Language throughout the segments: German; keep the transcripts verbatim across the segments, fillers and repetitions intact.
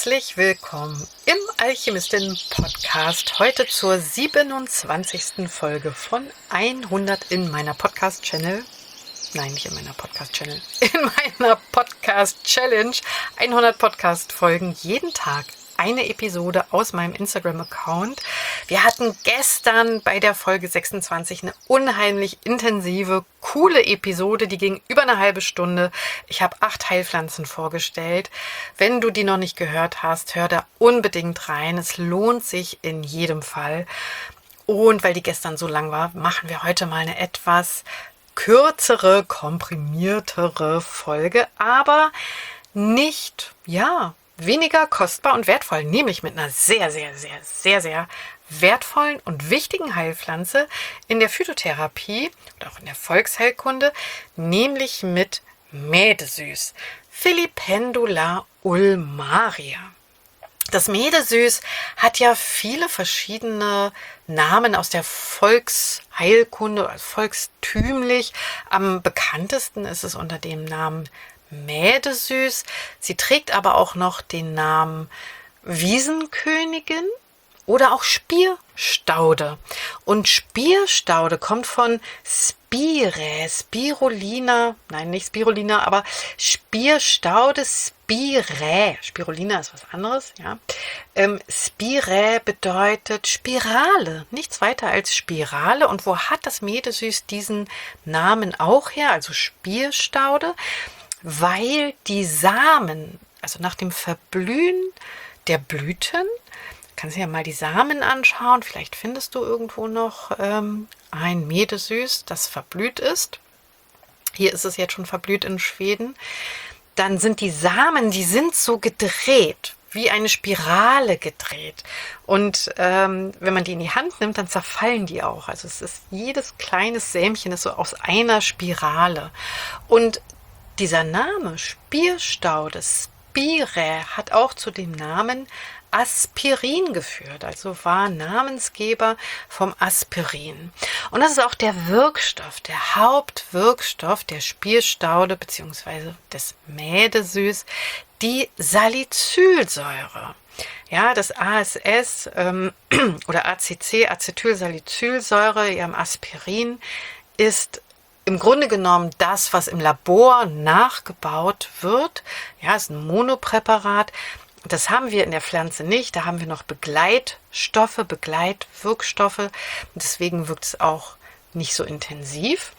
Herzlich willkommen im Alchemistin-Podcast. Heute zur siebenundzwanzigsten Folge von hundert in meiner Podcast-Channel. Nein, nicht in meiner Podcast-Channel. In meiner Podcast-Challenge. hundert Podcast-Folgen jeden Tag. Eine Episode aus meinem Instagram-Account. Wir hatten gestern bei der Folge sechsundzwanzig eine unheimlich intensive, coole Episode. Die ging über eine halbe Stunde. Ich habe acht Heilpflanzen vorgestellt. Wenn du die noch nicht gehört hast, hör da unbedingt rein. Es lohnt sich in jedem Fall. Und weil die gestern so lang war, machen wir heute mal eine etwas kürzere, komprimiertere Folge. Aber nicht, ja... weniger kostbar und wertvoll, nämlich mit einer sehr, sehr, sehr, sehr, sehr wertvollen und wichtigen Heilpflanze in der Phytotherapie und auch in der Volksheilkunde, nämlich mit Mädesüß, Filipendula ulmaria. Das Mädesüß hat ja viele verschiedene Namen aus der Volksheilkunde, also volkstümlich. Am bekanntesten ist es unter dem Namen Mädesüß. Sie trägt aber auch noch den Namen Wiesenkönigin oder auch Spierstaude. Und Spierstaude kommt von Spirae, Spirulina, nein, nicht Spirulina, aber Spierstaude, Spirae. Spirulina ist was anderes, ja. Ähm, Spirae bedeutet Spirale, nichts weiter als Spirale. Und wo hat das Mädesüß diesen Namen auch her, also Spierstaude? Weil die Samen, also nach dem Verblühen der Blüten, kannst du ja mal die Samen anschauen, vielleicht findest du irgendwo noch ähm, ein Mädesüß, das verblüht ist. Hier ist es jetzt schon verblüht in Schweden. Dann sind die Samen, die sind so gedreht, wie eine Spirale gedreht. Und ähm, wenn man die in die Hand nimmt, dann zerfallen die auch. Also es ist jedes kleines Sämchen ist so aus einer Spirale. Und dieser Name Spierstaude, Spirae, hat auch zu dem Namen Aspirin geführt, also war Namensgeber vom Aspirin. Und das ist auch der Wirkstoff, der Hauptwirkstoff der Spierstaude bzw. des Mädesüß, die Salicylsäure. Ja, das A S S ähm, oder A C C, Acetylsalicylsäure, ja, im Aspirin, ist im Grunde genommen das, was im Labor nachgebaut wird. Ja, ist ein Monopräparat. Das haben wir in der Pflanze nicht. Da haben wir noch Begleitstoffe, Begleitwirkstoffe. Deswegen wirkt es auch nicht so intensiv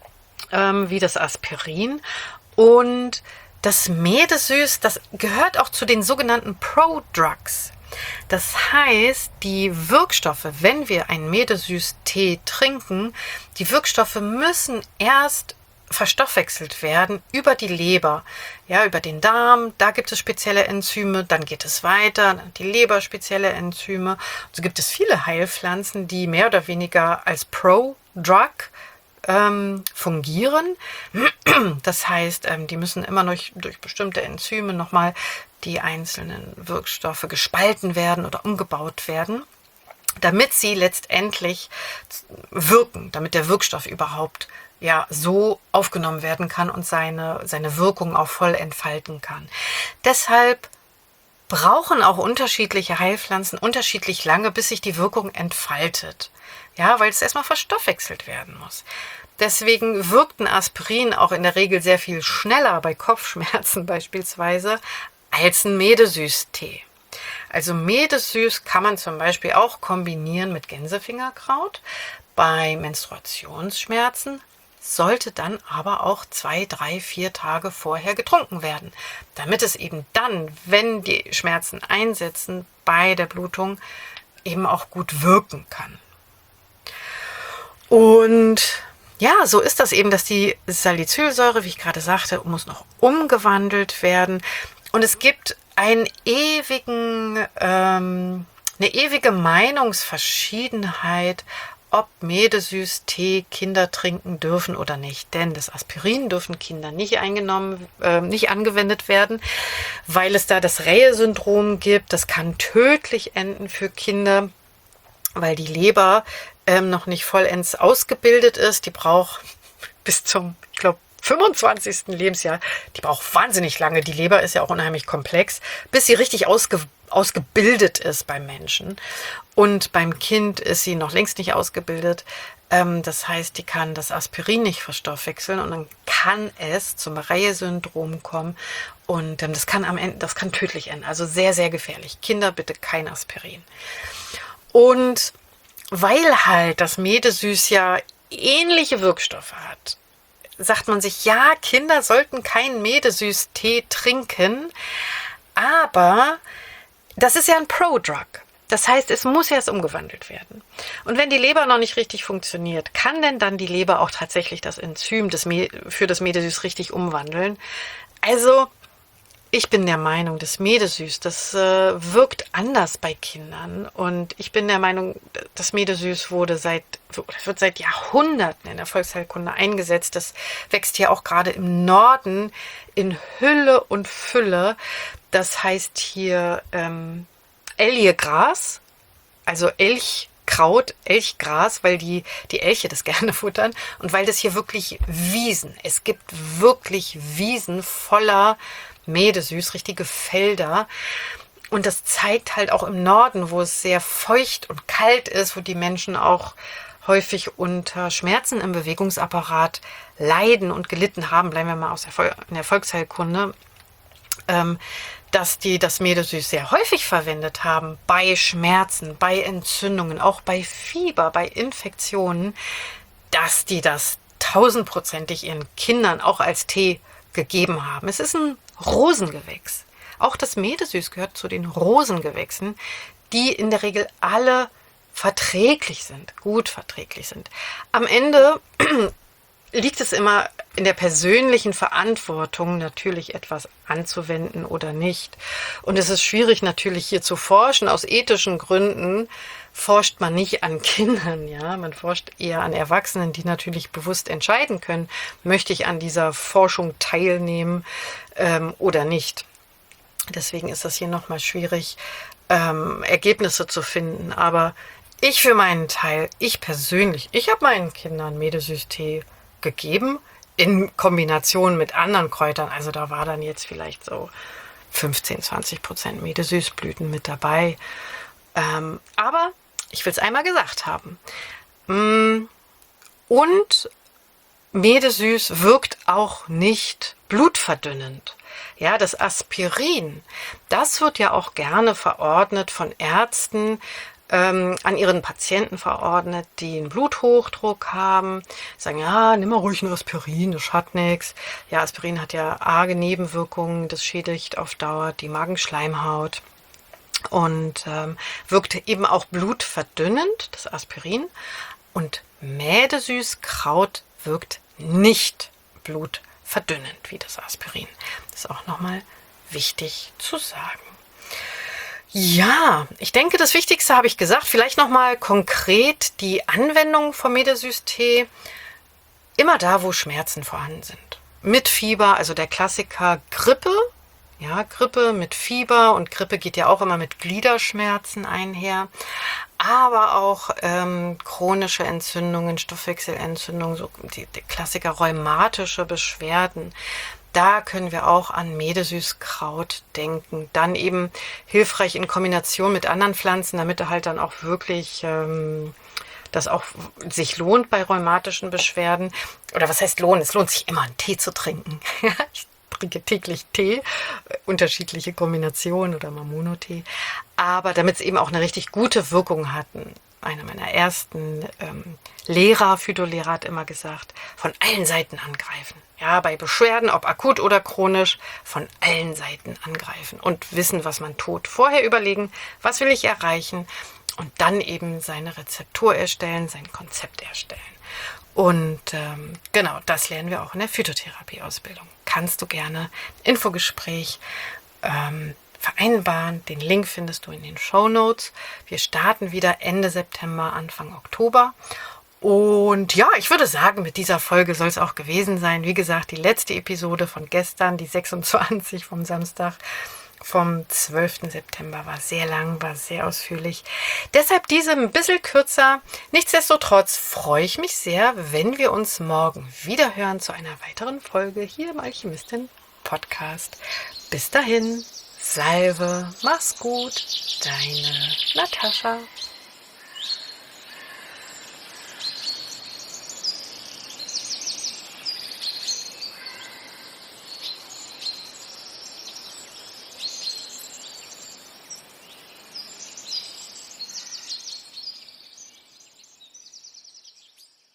ähm, wie das Aspirin. Und das Mädesüß, das gehört auch zu den sogenannten Prodrugs. Das heißt, die Wirkstoffe, wenn wir einen Mädesüß-Tee trinken, die Wirkstoffe müssen erst verstoffwechselt werden über die Leber, ja, über den Darm, da gibt es spezielle Enzyme, dann geht es weiter, die Leber spezielle Enzyme. So gibt es viele Heilpflanzen, die mehr oder weniger als Pro-Drug ähm, fungieren. Das heißt, ähm, die müssen immer noch durch bestimmte Enzyme nochmal die einzelnen Wirkstoffe gespalten werden oder umgebaut werden, damit sie letztendlich wirken, damit der Wirkstoff überhaupt ja so aufgenommen werden kann und seine, seine Wirkung auch voll entfalten kann. Deshalb brauchen auch unterschiedliche Heilpflanzen unterschiedlich lange, bis sich die Wirkung entfaltet. Ja, weil es erstmal verstoffwechselt werden muss. Deswegen wirkt ein Aspirin auch in der Regel sehr viel schneller bei Kopfschmerzen beispielsweise als ein Mädesüß-Tee. Also Mädesüß kann man zum Beispiel auch kombinieren mit Gänsefingerkraut. Bei Menstruationsschmerzen sollte dann aber auch zwei, drei, vier Tage vorher getrunken werden, damit es eben dann, wenn die Schmerzen einsetzen bei der Blutung, eben auch gut wirken kann. Und ja, so ist das eben, dass die Salicylsäure, wie ich gerade sagte, muss noch umgewandelt werden. Und es gibt einen ewigen, ähm, eine ewige Meinungsverschiedenheit, ob Mädesüß-Tee Kinder trinken dürfen oder nicht. Denn das Aspirin dürfen Kinder nicht eingenommen, äh, nicht angewendet werden, weil es da das Rehe-Syndrom gibt. Das kann tödlich enden für Kinder, weil die Leber ähm, noch nicht vollends ausgebildet ist. Die braucht bis zum, ich glaube, fünfundzwanzigsten Lebensjahr, die braucht wahnsinnig lange. Die Leber ist ja auch unheimlich komplex, bis sie richtig ausge, ausgebildet ist beim Menschen. Und beim Kind ist sie noch längst nicht ausgebildet. Ähm, das heißt, die kann das Aspirin nicht verstoffwechseln und dann kann es zum Reye's-Syndrom kommen. Und ähm, das kann am Ende, das kann tödlich enden. Also sehr, sehr gefährlich. Kinder, bitte kein Aspirin. Und weil halt das Medesüß ja ähnliche Wirkstoffe hat, sagt man sich, ja, Kinder sollten keinen Medesüß-Tee trinken, aber das ist ja ein Pro-Drug. Das heißt, es muss erst umgewandelt werden. Und wenn die Leber noch nicht richtig funktioniert, kann denn dann die Leber auch tatsächlich das Enzym des Me- für das Medesüß richtig umwandeln? Also, ich bin der Meinung, das Medesüß, das äh, wirkt anders bei Kindern. Und ich bin der Meinung, das Medesüß wurde seit, wird seit Jahrhunderten in der Volksheilkunde eingesetzt. Das wächst hier auch gerade im Norden in Hülle und Fülle. Das heißt hier ähm, Elchgras, also Elchkraut, Elchgras, weil die, die Elche das gerne futtern und weil das hier wirklich Wiesen, es gibt wirklich Wiesen voller Medesüß, richtige Felder. Und das zeigt halt auch im Norden, wo es sehr feucht und kalt ist, wo die Menschen auch häufig unter Schmerzen im Bewegungsapparat leiden und gelitten haben, bleiben wir mal aus der Vol- in der Volksheilkunde, ähm, dass die das Medesüß sehr häufig verwendet haben bei Schmerzen, bei Entzündungen, auch bei Fieber, bei Infektionen, dass die das tausendprozentig ihren Kindern auch als Tee gegeben haben. Es ist ein Rosengewächs. Auch das Medesüß gehört zu den Rosengewächsen, die in der Regel alle verträglich sind, gut verträglich sind. Am Ende liegt es immer in der persönlichen Verantwortung, natürlich etwas anzuwenden oder nicht. Und es ist schwierig natürlich hier zu forschen. Aus ethischen Gründen forscht man nicht an Kindern, ja. Man forscht eher an Erwachsenen, die natürlich bewusst entscheiden können, möchte ich an dieser Forschung teilnehmen ähm, oder nicht. Deswegen ist das hier nochmal schwierig, ähm, Ergebnisse zu finden. Aber ich für meinen Teil, ich persönlich, ich habe meinen Kindern Medesüß-Tee gegeben, in Kombination mit anderen Kräutern. Also da war dann jetzt vielleicht so fünfzehn, zwanzig Prozent Medesüßblüten mit dabei. Ähm, aber ich will es einmal gesagt haben. Und Medesüß wirkt auch nicht blutverdünnend. Ja, das Aspirin, das wird ja auch gerne verordnet von Ärzten, ähm, an ihren Patienten verordnet, die einen Bluthochdruck haben, sagen, ja, nimm mal ruhig ein Aspirin, das schadet nichts. Ja, Aspirin hat ja arge Nebenwirkungen, das schädigt auf Dauer die Magenschleimhaut und ähm, wirkt eben auch blutverdünnend, das Aspirin. Und Mädesüßkraut wirkt nicht blutverdünnend wie das Aspirin. Das ist auch nochmal wichtig zu sagen. Ja, ich denke, das Wichtigste habe ich gesagt. Vielleicht nochmal konkret die Anwendung vom Medesüß-Tee. Immer da, wo Schmerzen vorhanden sind. Mit Fieber, also der Klassiker Grippe. Ja, Grippe mit Fieber und Grippe geht ja auch immer mit Gliederschmerzen einher. Aber auch ähm, chronische Entzündungen, Stoffwechselentzündungen, so die, die Klassiker rheumatische Beschwerden. Da können wir auch an Medesüßkraut denken. Dann eben hilfreich in Kombination mit anderen Pflanzen, damit er halt dann auch wirklich ähm, das auch sich lohnt bei rheumatischen Beschwerden. Oder was heißt lohnen? Es lohnt sich immer, einen Tee zu trinken. Ich trinke täglich Tee, unterschiedliche Kombinationen oder mal Monotee. Aber damit es eben auch eine richtig gute Wirkung hat. Einer meiner ersten ähm, Lehrer, Phytolehrer, hat immer gesagt, von allen Seiten angreifen. Ja, bei Beschwerden, ob akut oder chronisch, von allen Seiten angreifen und wissen, was man tut. Vorher überlegen, was will ich erreichen und dann eben seine Rezeptur erstellen, sein Konzept erstellen. Und ähm, genau, das lernen wir auch in der Phytotherapie-Ausbildung. Kannst du gerne Infogespräch ähm, vereinbaren. Den Link findest du in den Shownotes. Wir starten wieder Ende September, Anfang Oktober. Und ja, ich würde sagen, mit dieser Folge soll es auch gewesen sein. Wie gesagt, die letzte Episode von gestern, die sechsundzwanzig vom Samstag. vom zwölften September. War sehr lang, war sehr ausführlich. Deshalb diese ein bisschen kürzer. Nichtsdestotrotz freue ich mich sehr, wenn wir uns morgen wieder hören zu einer weiteren Folge hier im Alchemistin Podcast. Bis dahin, Salve, mach's gut, deine Natascha.